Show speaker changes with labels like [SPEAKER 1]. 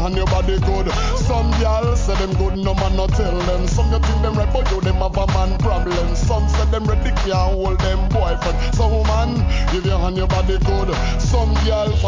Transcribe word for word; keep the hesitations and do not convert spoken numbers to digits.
[SPEAKER 1] and your body good. Some girls say them good, no man no tell them. Some you think them right, but you them have a man problem. Some say them ready can't hold them boyfriend. So man, give your hand your body good. Some girl